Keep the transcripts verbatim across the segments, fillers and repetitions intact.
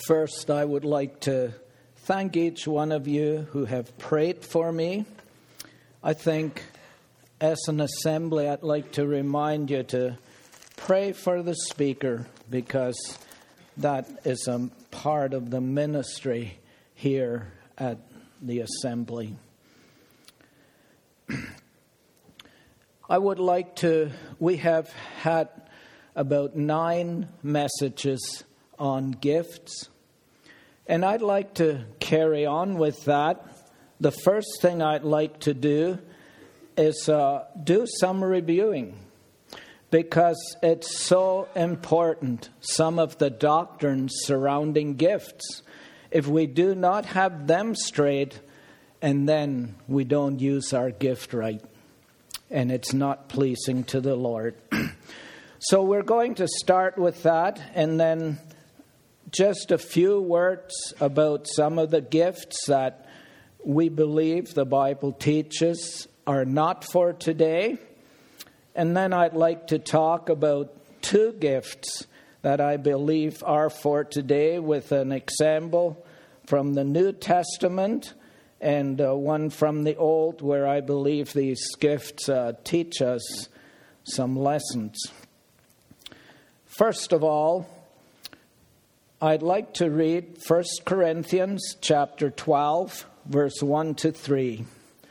First, I would like to thank each one of you who have prayed for me. I think as an assembly, I'd like to remind you to pray for the speaker, because that is a part of the ministry here at the assembly. I would like to, we have had about nine messages on gifts, and I'd like to carry on with that. The first thing I'd like to do is uh, do some reviewing, because it's so important, some of the doctrines surrounding gifts. If we do not have them straight, and then we don't use our gift right, and it's not pleasing to the Lord. So we're going to start with that, and then just a few words about some of the gifts that we believe the Bible teaches are not for today. And then I'd like to talk about two gifts that I believe are for today, with an example from the New Testament and uh, one from the Old, where I believe these gifts uh, teach us some lessons. First of all, I'd like to read First Corinthians chapter twelve, verse one to three.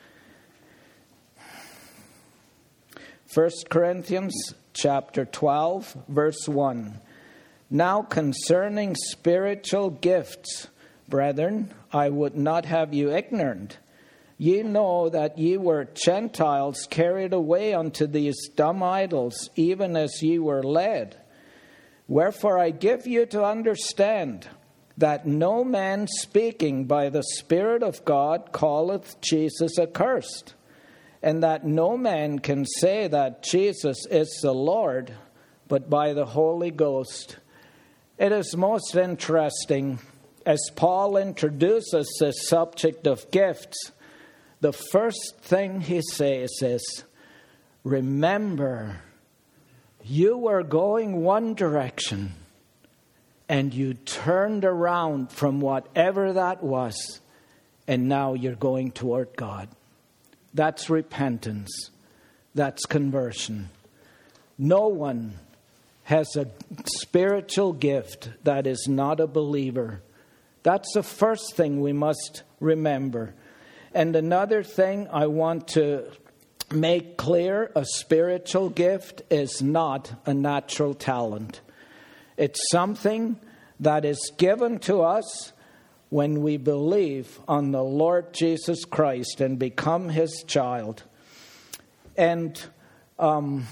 First Corinthians chapter twelve, verse one. Now concerning spiritual gifts, brethren, I would not have you ignorant. Ye know that ye were Gentiles carried away unto these dumb idols, even as ye were led. Wherefore I give you to understand that no man speaking by the Spirit of God calleth Jesus accursed, and that no man can say that Jesus is the Lord, but by the Holy Ghost. It is most interesting, as Paul introduces the subject of gifts, the first thing he says is, remember, you were going one direction, and you turned around from whatever that was, and now you're going toward God. That's repentance. That's conversion. No one has a spiritual gift that is not a believer. That's the first thing we must remember. And another thing I want to make clear, a spiritual gift is not a natural talent. It's something that is given to us when we believe on the Lord Jesus Christ and become His child. And um,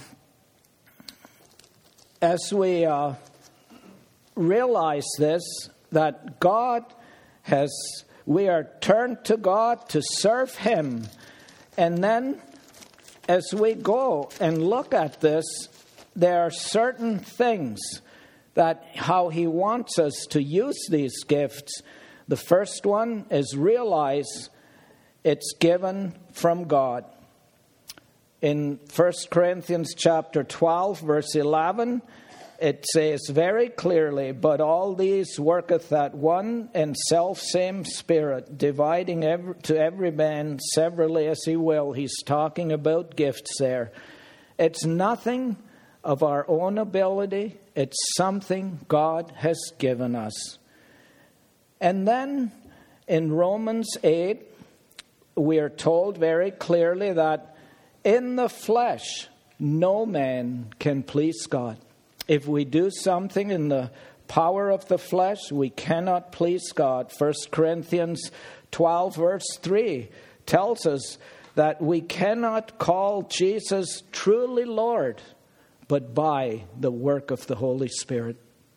as we uh, realize this, that God has, we are turned to God to serve Him. And then as we go and look at this, there are certain things that how He wants us to use these gifts. The first one is realize it's given from God. In First Corinthians chapter twelve, verse eleven, it says very clearly, but all these worketh that one and self-same Spirit, dividing every, to every man severally as He will. He's talking about gifts there. It's nothing of our own ability. It's something God has given us. And then in Romans eight, we are told very clearly that in the flesh, no man can please God. If we do something in the power of the flesh, we cannot please God. First Corinthians twelve, verse three tells us that we cannot call Jesus truly Lord, but by the work of the Holy Spirit.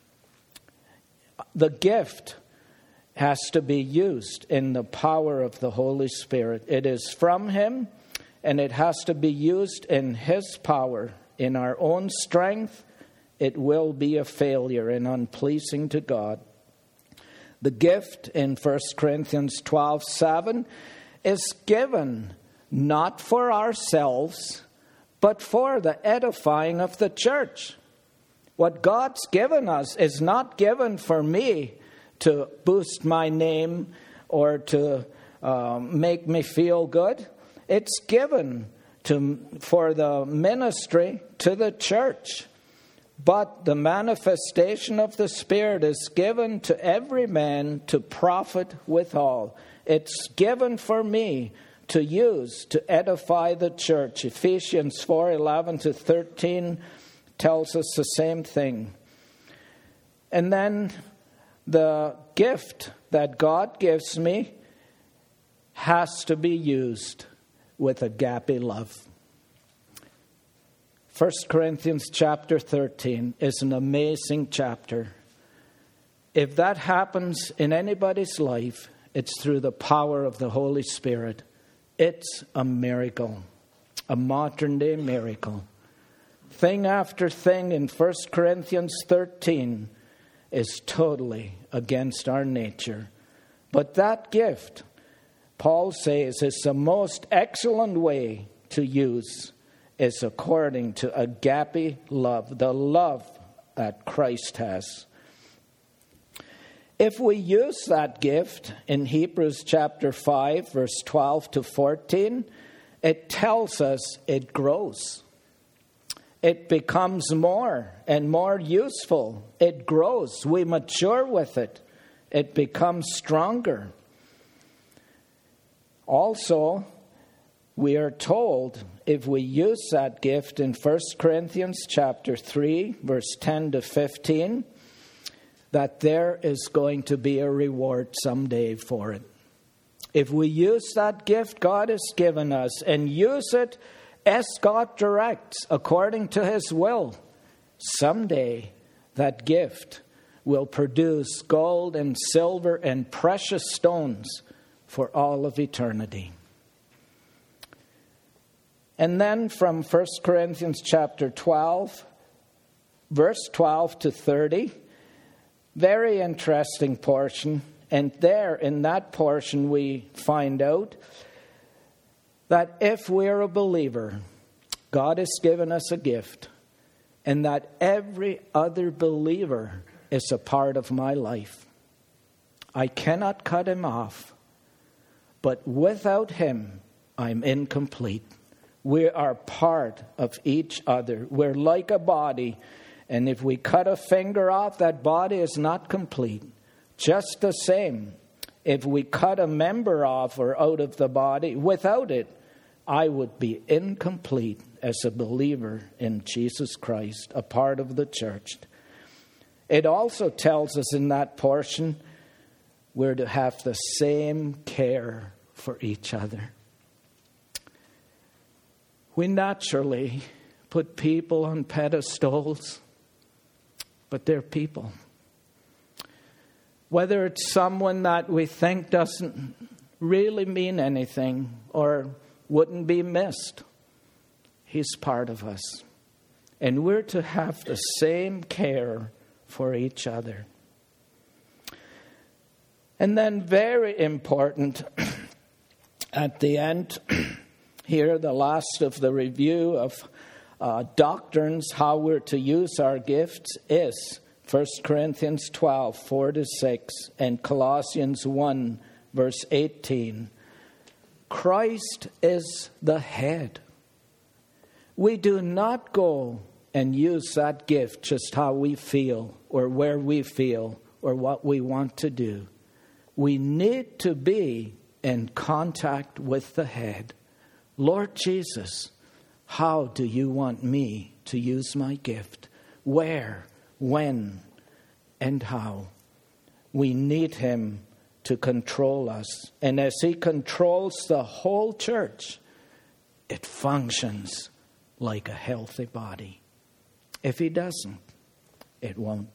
The gift has to be used in the power of the Holy Spirit. It is from Him, and it has to be used in His power. In our own strength, it will be a failure and unpleasing to God. The gift in First Corinthians twelve seven is given not for ourselves, but for the edifying of the church. What God's given us is not given for me to boost my name or to uh, make me feel good. It's given to for the ministry to the church. But the manifestation of the Spirit is given to every man to profit withal. It's given for me to use to edify the church. Ephesians four eleven to thirteen tells us the same thing. And then the gift that God gives me has to be used with agape love. First Corinthians chapter thirteen is an amazing chapter. If that happens in anybody's life, it's through the power of the Holy Spirit. It's a miracle, a modern day miracle. Thing after thing in First Corinthians thirteen is totally against our nature. But that gift, Paul says, is the most excellent way to use is according to agape love, the love that Christ has. If we use that gift in Hebrews chapter five, verse twelve to fourteen, it tells us it grows. It becomes more and more useful. It grows. We mature with it. It becomes stronger. Also, we are told, if we use that gift in First Corinthians chapter three, verse ten to fifteen, that there is going to be a reward someday for it. If we use that gift God has given us and use it as God directs, according to His will, someday that gift will produce gold and silver and precious stones for all of eternity. And then from First Corinthians chapter twelve, verse twelve to thirty, very interesting portion. And there in that portion we find out that if we're a believer, God has given us a gift, and that every other believer is a part of my life. I cannot cut him off, but without him, I'm incomplete. We are part of each other. We're like a body, and if we cut a finger off, that body is not complete. Just the same, if we cut a member off or out of the body, without it, I would be incomplete as a believer in Jesus Christ, a part of the church. It also tells us in that portion we're to have the same care for each other. We naturally put people on pedestals, but they're people. Whether it's someone that we think doesn't really mean anything or wouldn't be missed, he's part of us. And we're to have the same care for each other. And then very important, at the end, here, the last of the review of uh, doctrines, how we're to use our gifts, is First Corinthians twelve, four to six, and Colossians one, verse eighteen. Christ is the head. We do not go and use that gift just how we feel or where we feel or what we want to do. We need to be in contact with the head. Lord Jesus, how do you want me to use my gift? Where, when, and how? We need him to control us. And as he controls the whole church, it functions like a healthy body. If he doesn't, it won't.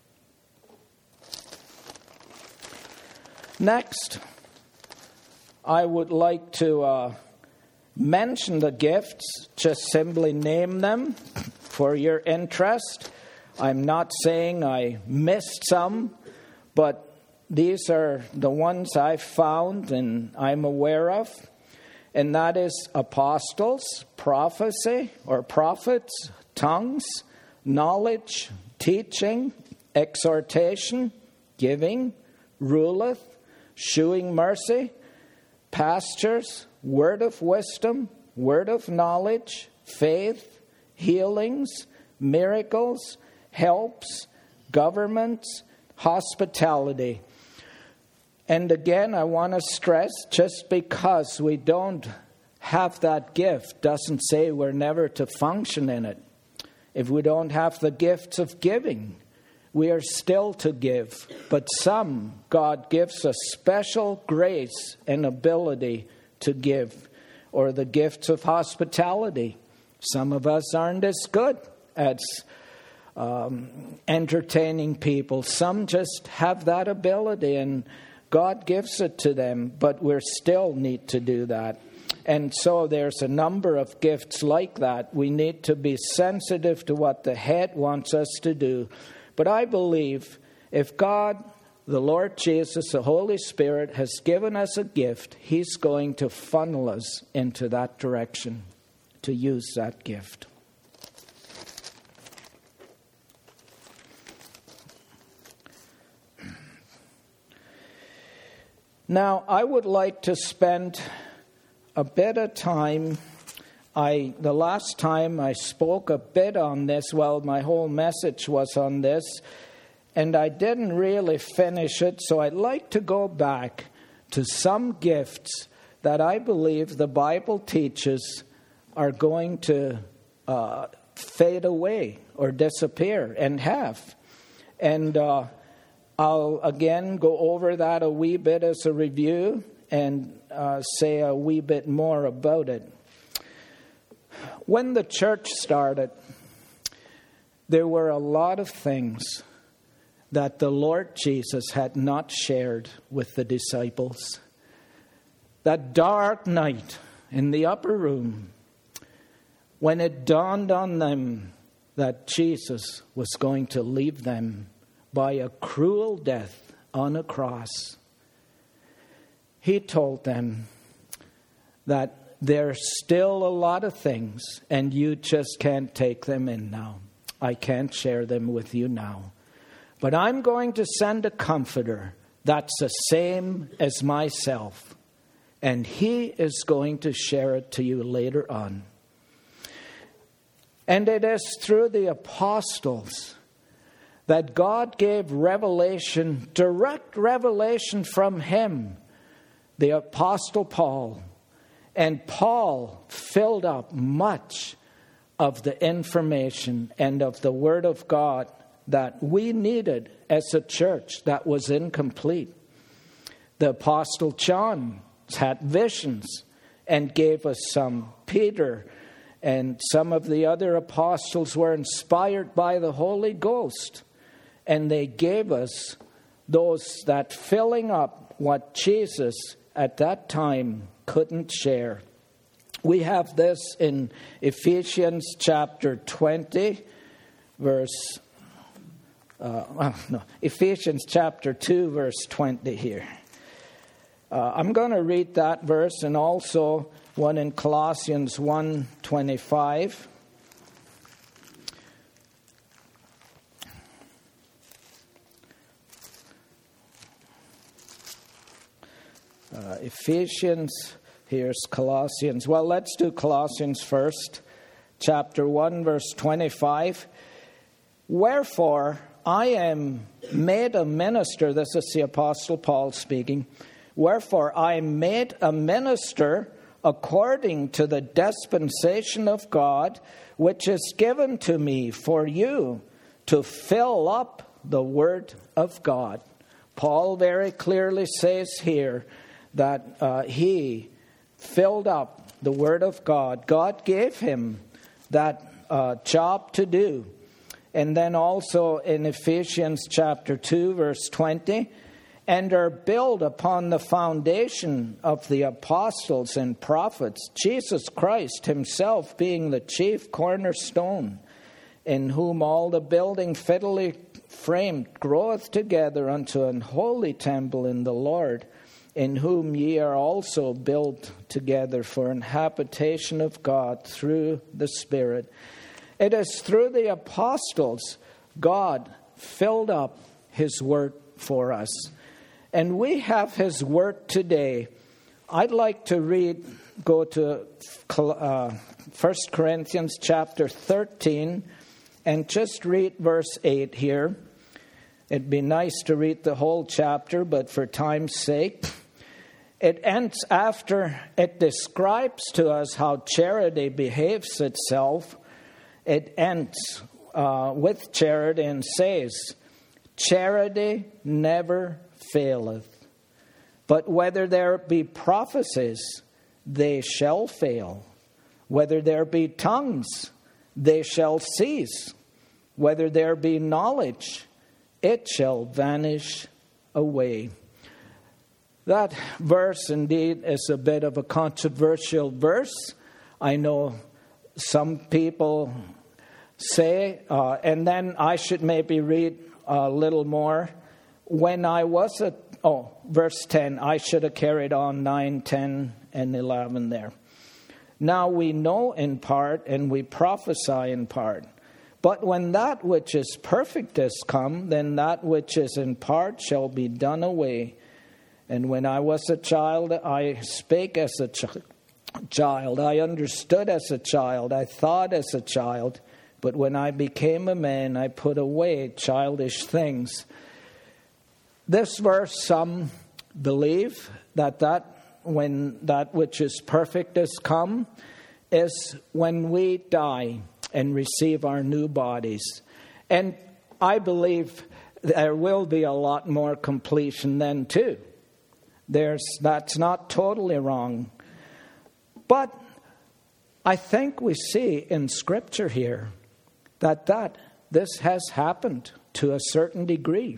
Next, I would like to uh, mention the gifts, just simply name them for your interest. I'm not saying I missed some, but these are the ones I've found and I'm aware of. And that is apostles, prophecy or prophets, tongues, knowledge, teaching, exhortation, giving, ruleth, shewing mercy, pastures, word of wisdom, word of knowledge, faith, healings, miracles, helps, governments, hospitality. And again, I want to stress, just because we don't have that gift doesn't say we're never to function in it. If we don't have the gifts of giving, we are still to give. But some, God gives us special grace and ability to give, or the gifts of hospitality. Some of us aren't as good at um, entertaining people. Some just have that ability, and God gives it to them, but we still need to do that. And so there's a number of gifts like that. We need to be sensitive to what the head wants us to do. But I believe if God, the Lord Jesus, the Holy Spirit, has given us a gift, He's going to funnel us into that direction to use that gift. Now, I would like to spend a bit of time. I the last time I spoke a bit on this, well, my whole message was on this, and I didn't really finish it, so I'd like to go back to some gifts that I believe the Bible teaches are going to uh, fade away or disappear and have. And uh, I'll again go over that a wee bit as a review and uh, say a wee bit more about it. When the church started, there were a lot of things that the Lord Jesus had not shared with the disciples. That dark night in the upper room, when it dawned on them that Jesus was going to leave them by a cruel death on a cross, He told them that there's still a lot of things, and you just can't take them in now. I can't share them with you now. But I'm going to send a comforter that's the same as myself, and He is going to share it to you later on. And it is through the apostles that God gave revelation, direct revelation from Him, the Apostle Paul. And Paul filled up much of the information and of the Word of God that we needed as a church that was incomplete. The Apostle John had visions and gave us some. Peter and some of the other apostles were inspired by the Holy Ghost, and they gave us those that filling up what Jesus at that time couldn't share. We have this in Ephesians chapter twenty, verse, uh, well, no, Ephesians chapter two, verse twenty here. Uh, I'm going to read that verse, and also one in Colossians one twenty-five. Uh, Ephesians, here's Colossians. Well, let's do Colossians first. Chapter one, verse twenty-five. Wherefore I am made a minister, this is the Apostle Paul speaking. Wherefore I am made a minister according to the dispensation of God, which is given to me for you to fill up the word of God. Paul very clearly says here that uh, he filled up the Word of God. God gave him that uh, job to do. And then also in Ephesians chapter two, verse twenty, and are built upon the foundation of the apostles and prophets, Jesus Christ Himself being the chief cornerstone, in whom all the building fitly framed groweth together unto an holy temple in the Lord, in whom ye are also built together for an habitation of God through the Spirit. It is through the apostles God filled up His word for us. And we have his word today. I'd like to read, go to uh, First Corinthians chapter thirteen and just read verse eight here. It'd be nice to read the whole chapter, but for time's sake, it ends after it describes to us how charity behaves itself. It ends uh, with charity and says, charity never faileth. But whether there be prophecies, they shall fail. Whether there be tongues, they shall cease. Whether there be knowledge, it shall vanish away. That verse indeed is a bit of a controversial verse. I know some people say, uh, and then I should maybe read a little more. When I was a Oh, verse ten, I should have carried on nine, ten, and eleven there. Now we know in part, and we prophesy in part. But when that which is perfect is come, then that which is in part shall be done away. And when I was a child, I spake as a ch- child. I understood as a child. I thought as a child. But when I became a man, I put away childish things. This verse, some believe that, that when that which is perfect is come, is when we die and receive our new bodies. And I believe there will be a lot more completion then too. There's, that's not totally wrong. But I think we see in Scripture here that, that this has happened to a certain degree.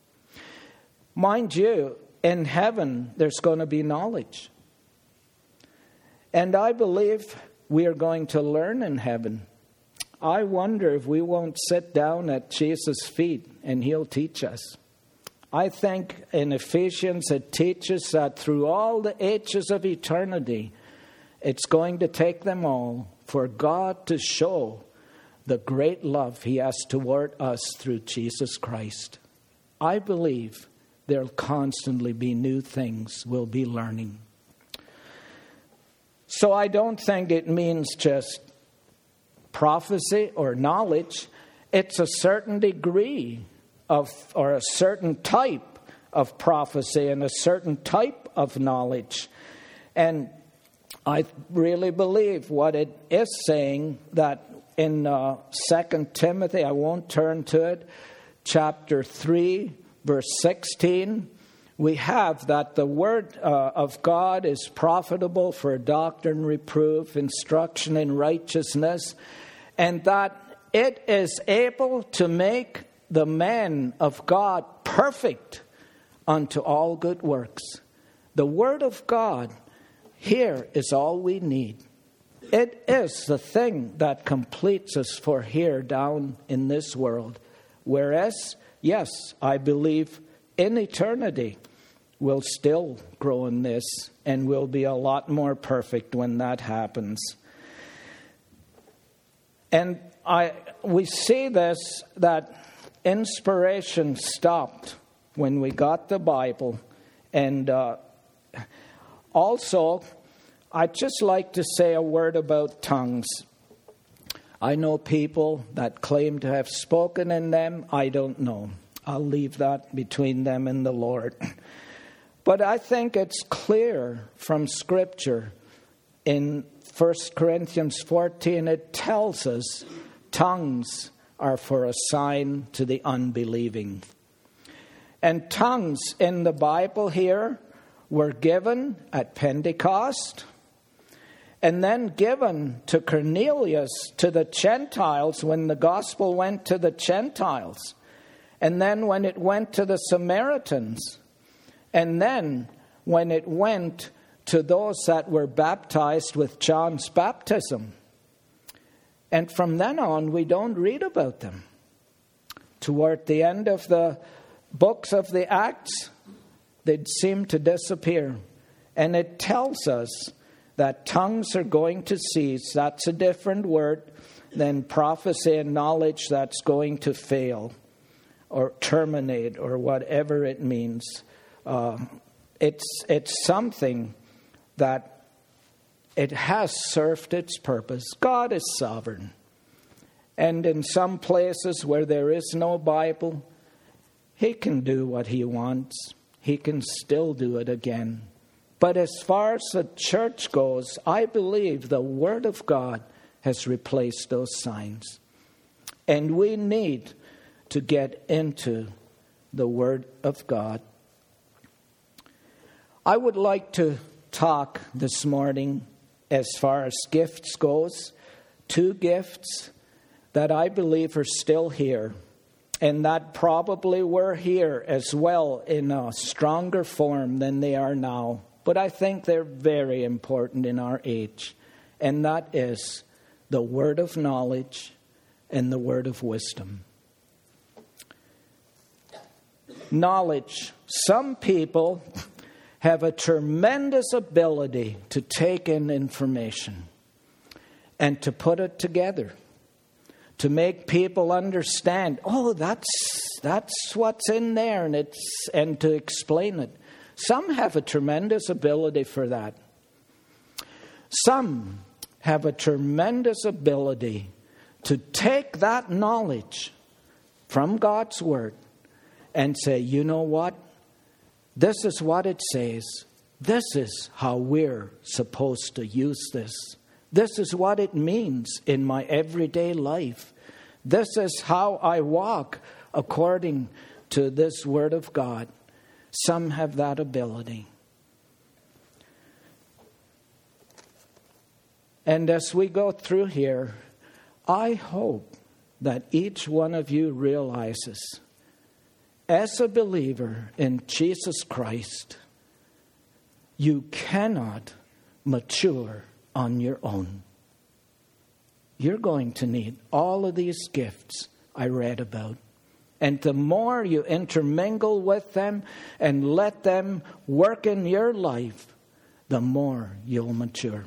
Mind you, in heaven, there's going to be knowledge. And I believe we are going to learn in heaven. I wonder if we won't sit down at Jesus' feet and he'll teach us. I think in Ephesians it teaches that through all the ages of eternity, it's going to take them all for God to show the great love he has toward us through Jesus Christ. I believe there'll constantly be new things we'll be learning. So I don't think it means just prophecy or knowledge. It's a certain degree of, or a certain type of prophecy and a certain type of knowledge. And I really believe what it is saying, that in uh, Second Timothy, I won't turn to it, chapter three, verse sixteen, we have that the word uh, of God is profitable for doctrine, reproof, instruction in righteousness, and that it is able to make the man of God perfect unto all good works. The word of God here is all we need. It is the thing that completes us for here down in this world. Whereas, yes, I believe in eternity we'll still grow in this and we'll be a lot more perfect when that happens. And I we see this, that inspiration stopped when we got the Bible. And uh, also, I'd just like to say a word about tongues. I know people that claim to have spoken in them. I don't know. I'll leave that between them and the Lord. But I think it's clear from Scripture in First Corinthians fourteen, it tells us tongues are for a sign to the unbelieving. And tongues in the Bible here were given at Pentecost, and then given to Cornelius, to the Gentiles, when the gospel went to the Gentiles. And then when it went to the Samaritans. And then when it went to those that were baptized with John's baptism. And from then on, we don't read about them. Toward the end of the books of the Acts, they seem to disappear. And it tells us that tongues are going to cease. That's a different word than prophecy and knowledge that's going to fail or terminate or whatever it means. uh, it's it's something that it has served its purpose. God is sovereign. And in some places where there is no Bible, he can do what he wants. He can still do it again. But as far as the church goes, I believe the Word of God has replaced those signs. And we need to get into the Word of God. I would like to talk this morning as far as gifts goes. Two gifts that I believe are still here, and that probably were here as well in a stronger form than they are now. But I think they're very important in our age, and that is the word of knowledge and the word of wisdom. Knowledge. Some people have a tremendous ability to take in information and to put it together, to make people understand, oh, that's that's what's in there, and it's and to explain it. Some have a tremendous ability for that. Some have a tremendous ability to take that knowledge from God's Word and say, you know what? This is what it says. This is how we're supposed to use this. This is what it means in my everyday life. This is how I walk according to this Word of God. Some have that ability. And as we go through here, I hope that each one of you realizes, as a believer in Jesus Christ, you cannot mature on your own. You're going to need all of these gifts I read about. And the more you intermingle with them and let them work in your life, the more you'll mature.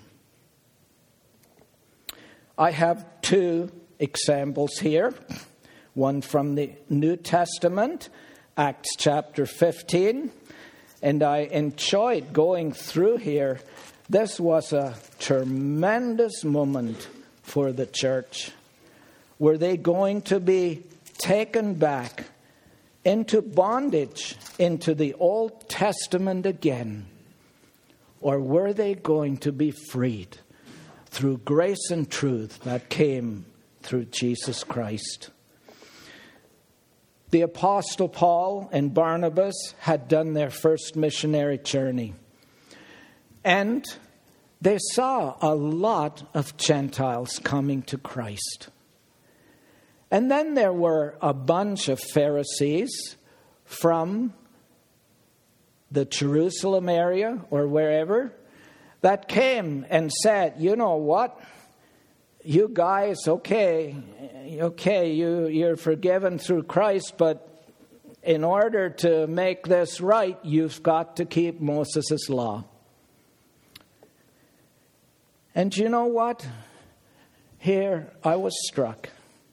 I have two examples here. One from the New Testament, Acts chapter fifteen. And I enjoyed going through here. This was a tremendous moment for the church. Were they going to be taken back into bondage, into the Old Testament again? Or were they going to be freed through grace and truth that came through Jesus Christ? The Apostle Paul and Barnabas had done their first missionary journey. And they saw a lot of Gentiles coming to Christ. And then there were a bunch of Pharisees from the Jerusalem area or wherever that came and said, you know what? You guys, okay, okay, you, you're forgiven through Christ, but in order to make this right, you've got to keep Moses' law. And you know what? Here I was struck.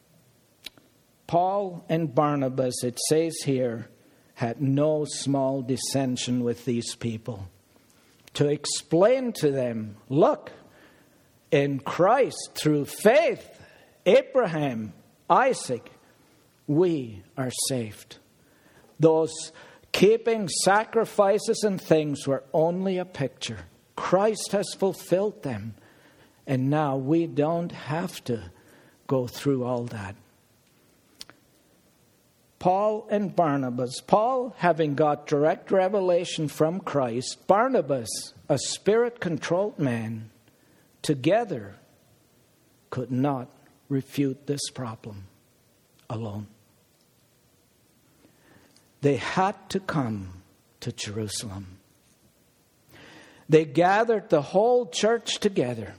Paul and Barnabas, it says here, had no small dissension with these people. To explain to them, look, in Christ, through faith, Abraham, Isaac, we are saved. Those keeping sacrifices and things were only a picture. Christ has fulfilled them. And now we don't have to go through all that. Paul and Barnabas. Paul, having got direct revelation from Christ. Barnabas, a spirit-controlled man, together could not refute this problem alone. They had to come to Jerusalem. They gathered the whole church together.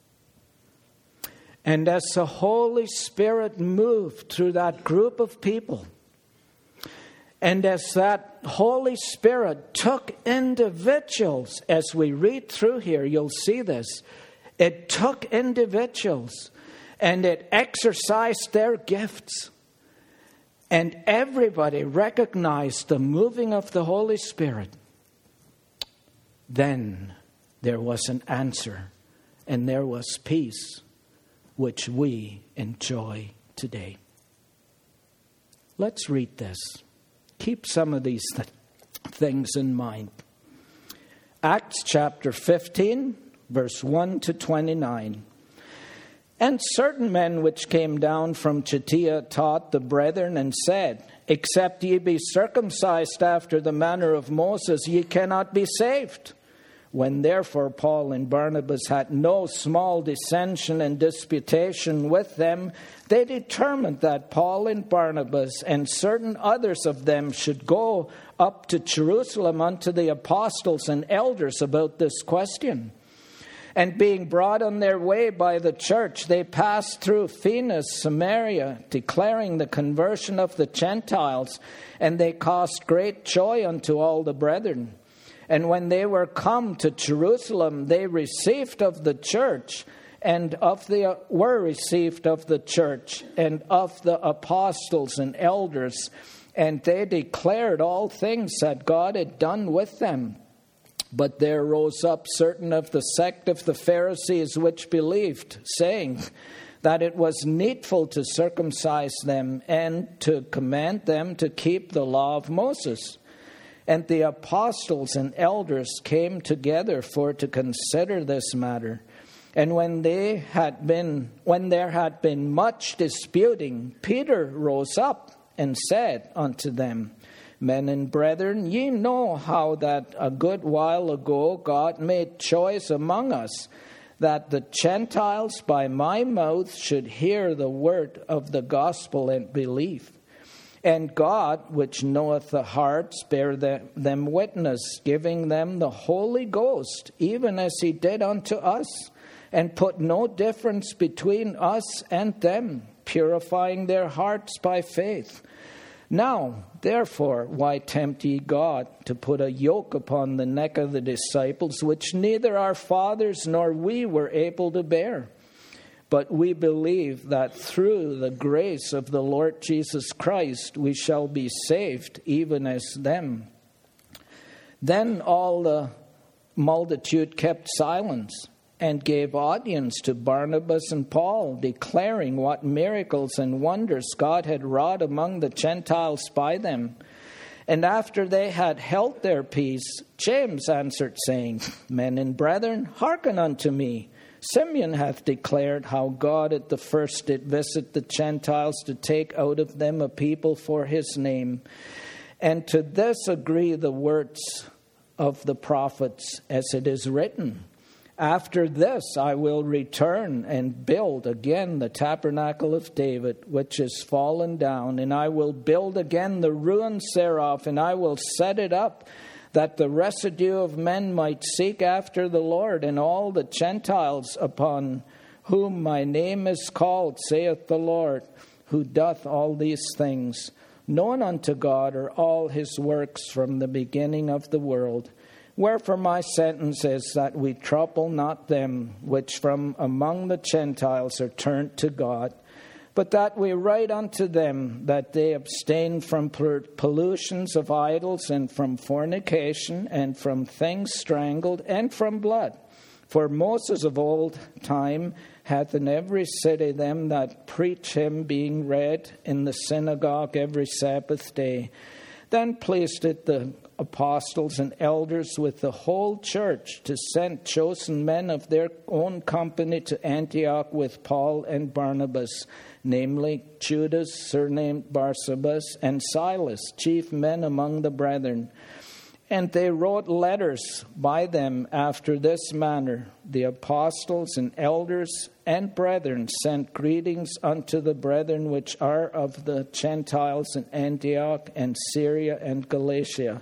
And as the Holy Spirit moved through that group of people, and as that Holy Spirit took individuals, as we read through here, you'll see this. It took individuals and it exercised their gifts. and everybody recognized the moving of the Holy Spirit, then there was an answer, and there was peace, which we enjoy today. Let's read this. Keep some of these th- things in mind. Acts chapter fifteen, verse one to twenty-nine. And certain men which came down from Judea taught the brethren and said, Except ye be circumcised after the manner of Moses, ye cannot be saved. When therefore Paul and Barnabas had no small dissension and disputation with them, they determined that Paul and Barnabas and certain others of them should go up to Jerusalem unto the apostles and elders about this question. And being brought on their way by the church, they passed through Phoenix, Samaria, declaring the conversion of the Gentiles, and they caused great joy unto all the brethren. And when they were come to Jerusalem, they received of the church, and of the were received of the church, and of the apostles and elders, and they declared all things that God had done with them. But there rose up certain of the sect of the Pharisees which believed, saying that it was needful to circumcise them and to command them to keep the law of Moses. And the apostles and elders came together for to consider this matter. And when they had been, when there had been much disputing, Peter rose up and said unto them, Men and brethren, ye know how that a good while ago God made choice among us, that the Gentiles by my mouth should hear the word of the gospel and believe. And God, which knoweth the hearts, bare them witness, giving them the Holy Ghost, even as he did unto us, and put no difference between us and them, purifying their hearts by faith. Now, therefore, why tempt ye God to put a yoke upon the neck of the disciples, which neither our fathers nor we were able to bear? But we believe that through the grace of the Lord Jesus Christ we shall be saved, even as them. Then all the multitude kept silence, and gave audience to Barnabas and Paul, declaring what miracles and wonders God had wrought among the Gentiles by them. And after they had held their peace, James answered, saying, Men and brethren, hearken unto me. Simeon hath declared how God at the first did visit the Gentiles to take out of them a people for his name. And to this agree the words of the prophets, as it is written, After this I will return and build again the tabernacle of David, which is fallen down, and I will build again the ruins thereof, and I will set it up, that the residue of men might seek after the Lord, and all the Gentiles upon whom my name is called, saith the Lord, who doth all these things. Known unto God are all his works from the beginning of the world. Wherefore my sentence is that we trouble not them which from among the Gentiles are turned to God, but that we write unto them that they abstain from pollutions of idols, and from fornication, and from things strangled, and from blood. For Moses of old time hath in every city them that preach him, being read in the synagogue every Sabbath day. Then pleased it the apostles and elders with the whole church to send chosen men of their own company to Antioch with Paul and Barnabas, namely Judas, surnamed Barsabas, and Silas, chief men among the brethren. And they wrote letters by them after this manner. The apostles and elders and brethren sent greetings unto the brethren which are of the Gentiles in Antioch and Syria and Galatia.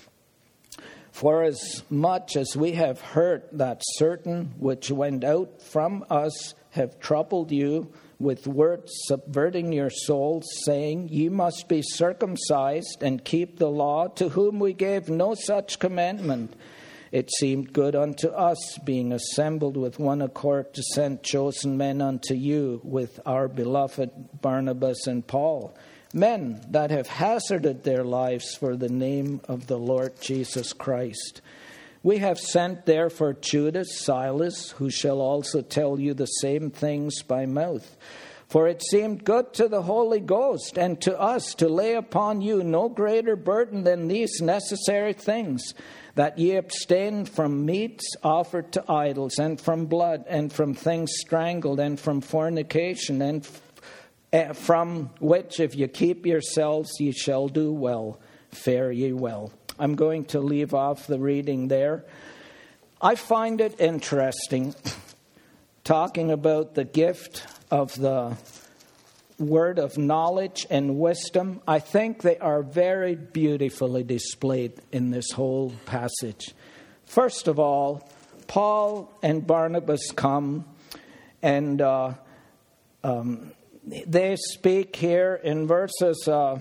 For as much as we have heard that certain which went out from us have troubled you with words subverting your souls, saying, Ye must be circumcised and keep the law, to whom we gave no such commandment. it seemed good unto us, being assembled with one accord, to send chosen men unto you, with our beloved Barnabas and Paul, men that have hazarded their lives for the name of the Lord Jesus Christ. We have sent therefore Judas, Silas, who shall also tell you the same things by mouth. For it seemed good to the Holy Ghost and to us to lay upon you no greater burden than these necessary things, that ye abstain from meats offered to idols, and from blood, and from things strangled, and from fornication, and f- from which if ye keep yourselves, ye shall do well. Fare ye well. I'm going to leave off the reading there. I find it interesting talking about the gift of the word of knowledge and wisdom. I think they are very beautifully displayed in this whole passage. First of all, Paul and Barnabas come and uh, um, they speak here in verses uh,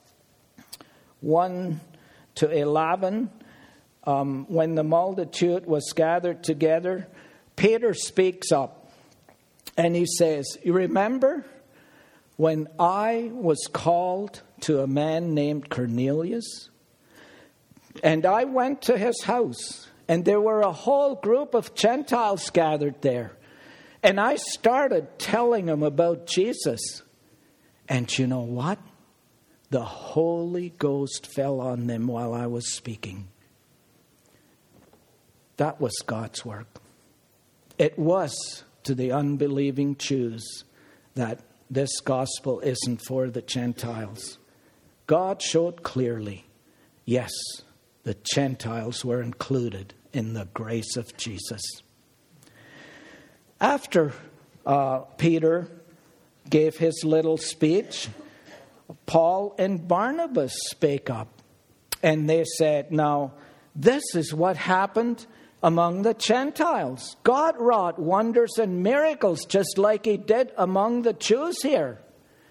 one to eleven. Um, when the multitude was gathered together, Peter speaks up. And he says, you remember when I was called to a man named Cornelius? And I went to his house, and there were a whole group of Gentiles gathered there. And I started telling him about Jesus. And you know what? The Holy Ghost fell on them while I was speaking. That was God's work. It was to the unbelieving Jews that this gospel isn't for the Gentiles. God showed clearly, yes, the Gentiles were included in the grace of Jesus. After uh, Peter gave his little speech, Paul and Barnabas spake up, and they said, now, this is what happened among the Gentiles. God wrought wonders and miracles just like he did among the Jews here.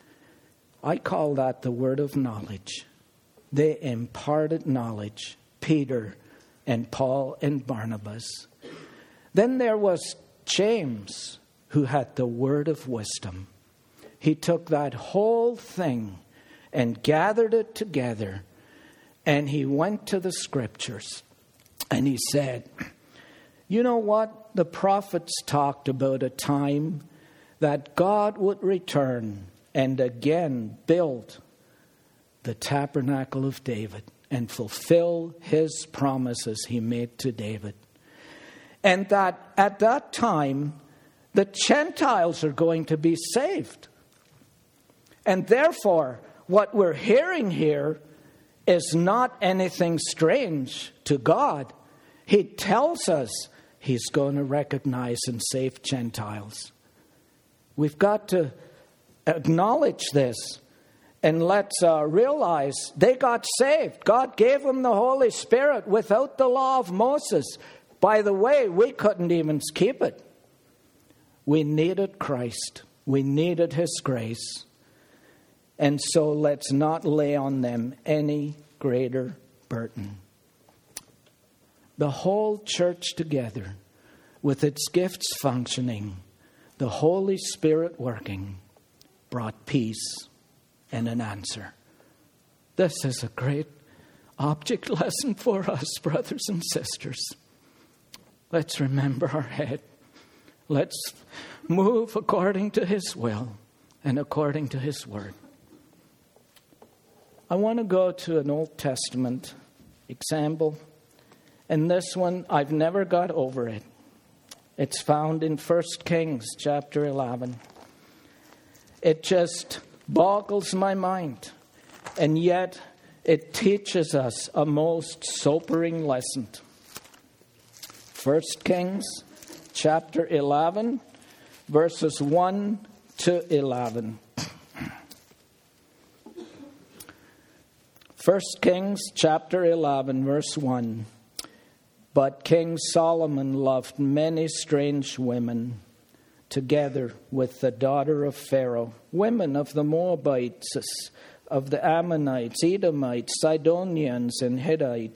I call that the word of knowledge. They imparted knowledge, Peter and Paul and Barnabas. Then there was James, who had the word of wisdom. He took that whole thing and gathered it together, and he went to the scriptures and he said, you know what? The prophets talked about a time that God would return and again build the tabernacle of David and fulfill his promises he made to David. And that at that time, the Gentiles are going to be saved. And therefore, what we're hearing here is not anything strange to God. He tells us he's going to recognize and save Gentiles. We've got to acknowledge this, and let's uh, realize they got saved. God gave them the Holy Spirit without the law of Moses. By the way, we couldn't even keep it. We needed Christ. We needed his grace. And so let's not lay on them any greater burden. The whole church together, with its gifts functioning, the Holy Spirit working, brought peace and an answer. This is a great object lesson for us, brothers and sisters. Let's remember our head. Let's move according to his will and according to his word. I want to go to an Old Testament example. And this one, I've never got over it. It's found in First Kings chapter eleven. It just boggles my mind. And yet, it teaches us a most sobering lesson. First Kings chapter eleven, verses one to eleven. First Kings chapter eleven, verse one. But King Solomon loved many strange women, together with the daughter of Pharaoh, women of the Moabites, of the Ammonites, Edomites, Sidonians, and Hittites,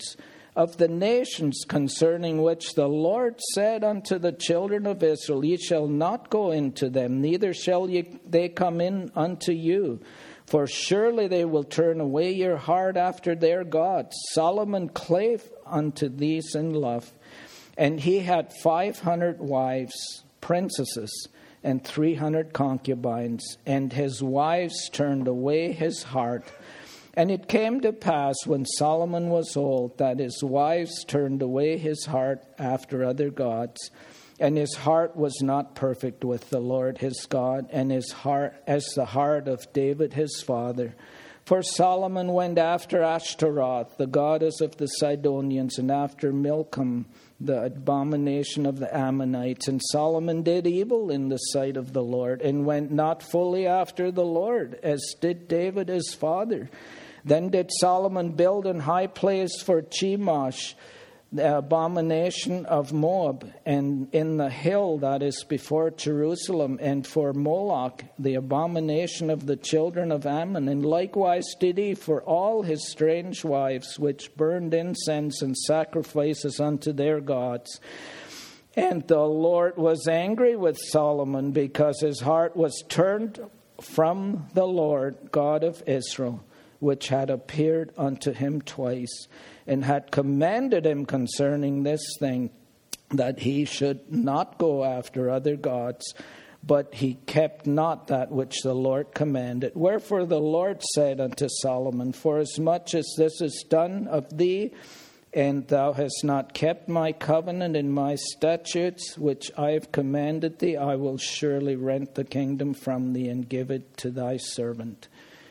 of the nations concerning which the Lord said unto the children of Israel, Ye shall not go into them, neither shall ye, they come in unto you. For surely they will turn away your heart after their gods. Solomon clave unto these in love. And he had five hundred wives, princesses, and three hundred concubines. And his wives turned away his heart. And it came to pass when Solomon was old that his wives turned away his heart after other gods, and his heart was not perfect with the Lord his God, and his heart as the heart of David his father. For Solomon went after Ashtaroth, the goddess of the Sidonians, and after Milcom, the abomination of the Ammonites. And Solomon did evil in the sight of the Lord, and went not fully after the Lord, as did David his father. Then did Solomon build an high place for Chemosh, the abomination of Moab, and in the hill that is before Jerusalem, and for Moloch, the abomination of the children of Ammon. And likewise did he for all his strange wives, which burned incense and sacrifices unto their gods. And the Lord was angry with Solomon, because his heart was turned from the Lord God of Israel, which had appeared unto him twice, and had commanded him concerning this thing, that he should not go after other gods. But he kept not that which the Lord commanded. Wherefore the Lord said unto Solomon, Forasmuch as this is done of thee, and thou hast not kept my covenant and my statutes, which I have commanded thee, I will surely rent the kingdom from thee, and give it to thy servant.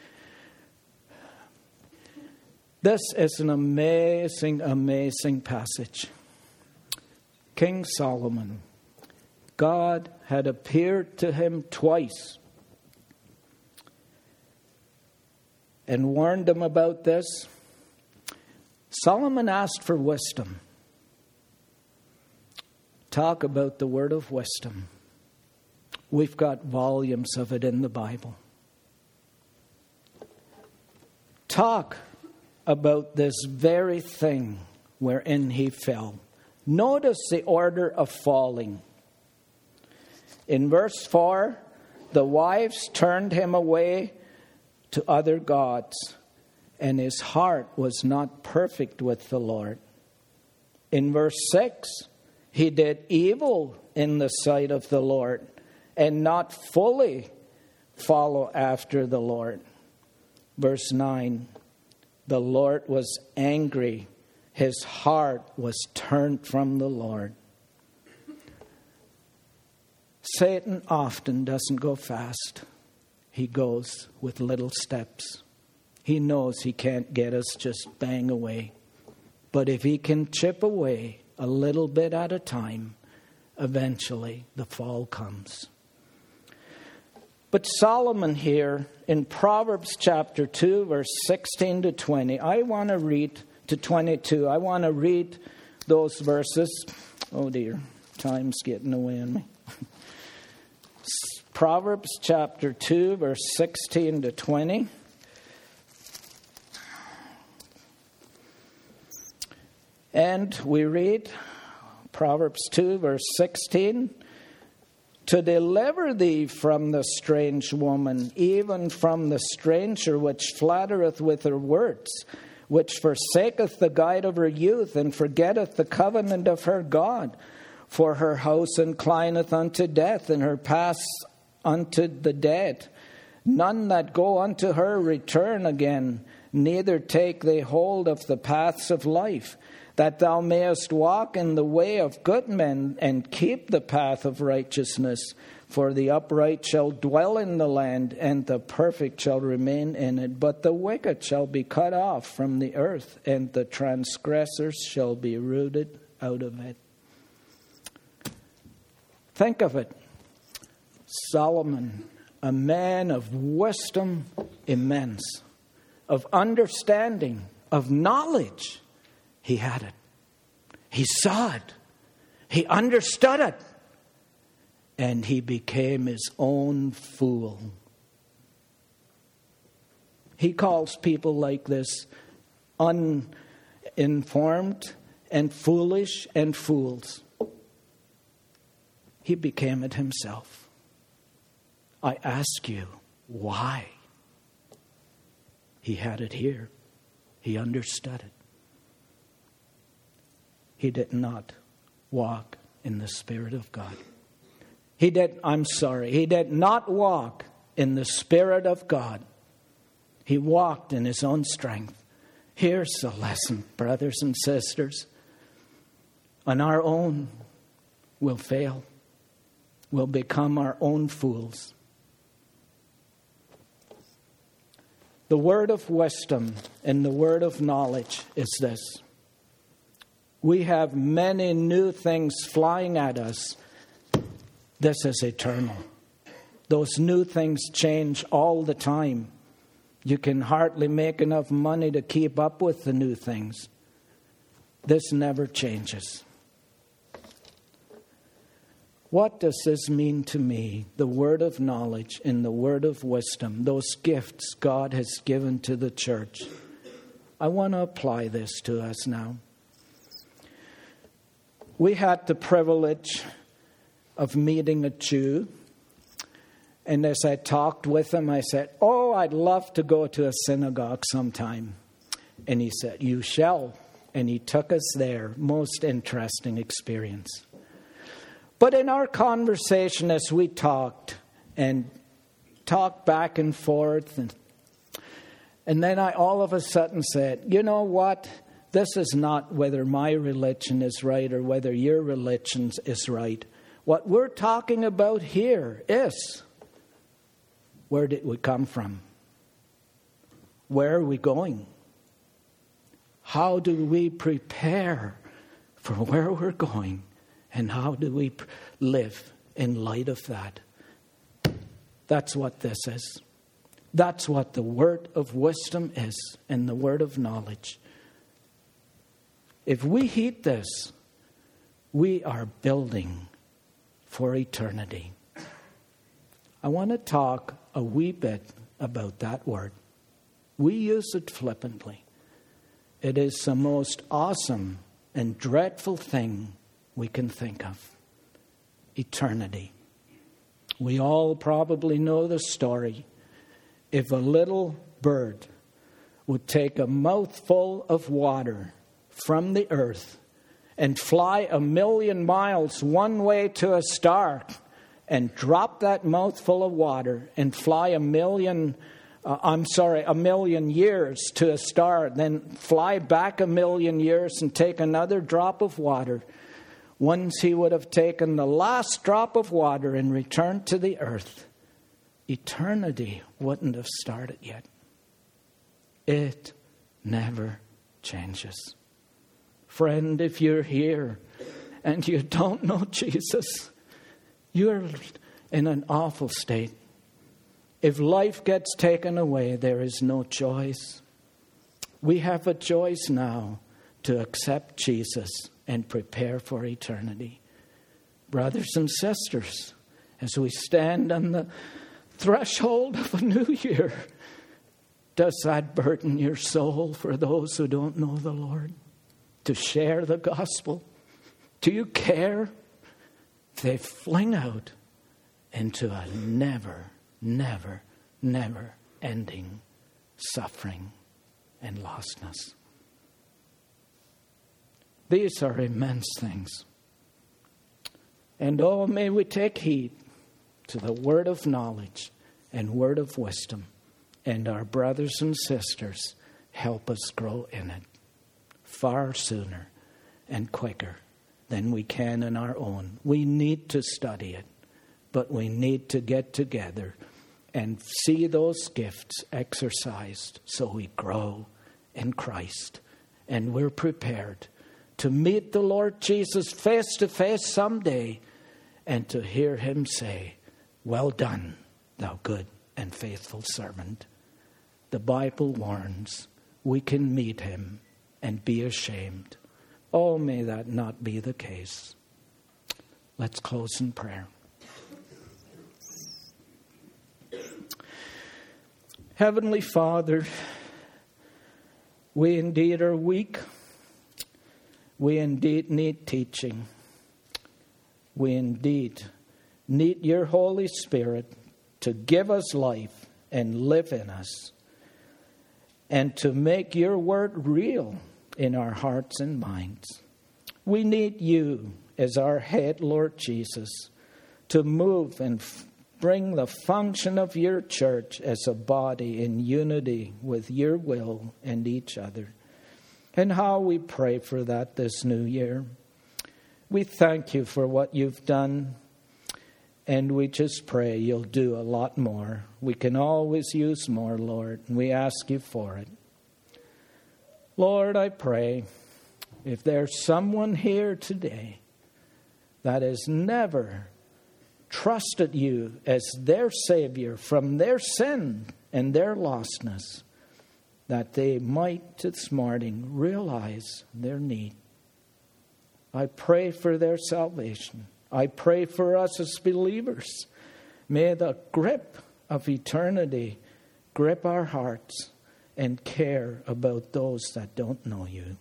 This is an amazing, amazing passage. King Solomon, God had appeared to him twice and warned him about this. Solomon asked for wisdom. Talk about the word of wisdom. We've got volumes of it in the Bible. Talk about this very thing wherein he fell. Notice the order of falling. In verse four, the wives turned him away to other gods, and his heart was not perfect with the Lord. In verse six, he did evil in the sight of the Lord, and not fully follow after the Lord. Verse nine, the Lord was angry. His heart was turned from the Lord. Satan often doesn't go fast. He goes with little steps. He knows he can't get us just bang away. But if he can chip away a little bit at a time, eventually the fall comes. But Solomon here in Proverbs chapter two, verse sixteen to twenty, I want to read to twenty-two. I want to read those verses. Oh dear, time's getting away on me. Proverbs chapter two, verse sixteen to twenty. And we read Proverbs two, verse sixteen. To deliver thee from the strange woman, even from the stranger which flattereth with her words, which forsaketh the guide of her youth, and forgetteth the covenant of her God. For her house inclineth unto death, and her paths unto the dead. None that go unto her return again, neither take they hold of the paths of life. That thou mayest walk in the way of good men, and keep the path of righteousness. For the upright shall dwell in the land, and the perfect shall remain in it. But the wicked shall be cut off from the earth, and the transgressors shall be rooted out of it. Think of it. Solomon, a man of wisdom immense, of understanding, of knowledge. He had it. He saw it. He understood it. And he became his own fool. He calls people like this un, informed and foolish and fools. He became it himself. I ask you, why? He had it here. He understood it. He did not walk in the Spirit of God. He did, I'm sorry, he did not walk in the Spirit of God. He walked in his own strength. Here's the lesson, brothers and sisters. On our own, we'll fail. We'll become our own fools. The word of wisdom and the word of knowledge is this. We have many new things flying at us. This is eternal. Those new things change all the time. You can hardly make enough money to keep up with the new things. This never changes. What does this mean to me? The word of knowledge and the word of wisdom, those gifts God has given to the church. I want to apply this to us now. We had the privilege of meeting a Jew. And as I talked with him, I said, oh, I'd love to go to a synagogue sometime. And he said, you shall. And he took us there. Most interesting experience. But in our conversation as we talked and talked back and forth, and, and then I all of a sudden said, you know what? This is not whether my religion is right or whether your religion is right. What we're talking about here is, where did we come from? Where are we going? How do we prepare for where we're going? And how do we live in light of that? That's what this is. That's what the word of wisdom is and the word of knowledge. If we heed this, we are building for eternity. I want to talk a wee bit about that word. We use it flippantly. It is the most awesome and dreadful thing we can think of. Eternity. We all probably know the story. If a little bird would take a mouthful of water from the earth and fly a million miles one way to a star and drop that mouthful of water and fly a million, uh, I'm sorry, a million years to a star, then fly back a million years and take another drop of water, once he would have taken the last drop of water and returned to the earth, eternity wouldn't have started yet. It never changes. Friend, if you're here and you don't know Jesus, you're in an awful state. If life gets taken away, there is no choice. We have a choice now to accept Jesus and prepare for eternity. Brothers and sisters, as we stand on the threshold of a new year, does that burden your soul for those who don't know the Lord? To share the gospel? Do you care? They fling out into a never, never, never ending suffering and lostness. These are immense things. And oh, may we take heed to the word of knowledge and word of wisdom. And our brothers and sisters help us grow in it far sooner and quicker than we can in our own. We need to study it, but we need to get together and see those gifts exercised so we grow in Christ. And we're prepared to meet the Lord Jesus face to face someday and to hear him say, well done, thou good and faithful servant. The Bible warns we can meet him and be ashamed. Oh, may that not be the case. Let's close in prayer. Heavenly Father, we indeed are weak We indeed need teaching. We indeed need your Holy Spirit to give us life and live in us, and to make your word real in our hearts and minds. We need you as our head, Lord Jesus, to move and f- bring the function of your church as a body in unity with your will and each other. And how we pray for that this new year. We thank you for what you've done, and we just pray you'll do a lot more. We can always use more, Lord, and we ask you for it. Lord, I pray if there's someone here today that has never trusted you as their Savior from their sin and their lostness, that they might this morning realize their need. I pray for their salvation. I pray for us as believers. May the grip of eternity grip our hearts and care about those that don't know you.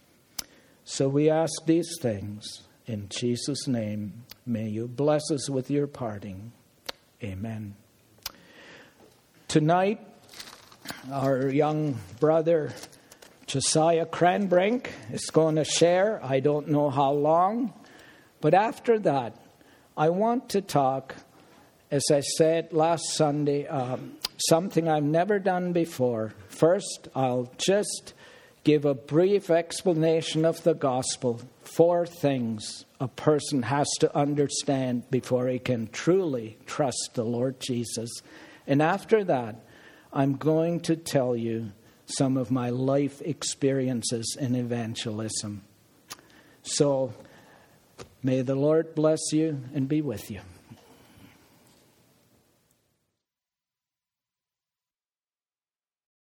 So we ask these things in Jesus' name. May you bless us with your parting. Amen. Tonight, our young brother Josiah Cranbrink is going to share. I don't know how long. But after that, I want to talk, as I said last Sunday, um, something I've never done before. First, I'll just give a brief explanation of the gospel. Four things a person has to understand before he can truly trust the Lord Jesus. And after that, I'm going to tell you some of my life experiences in evangelism. So, may the Lord bless you and be with you.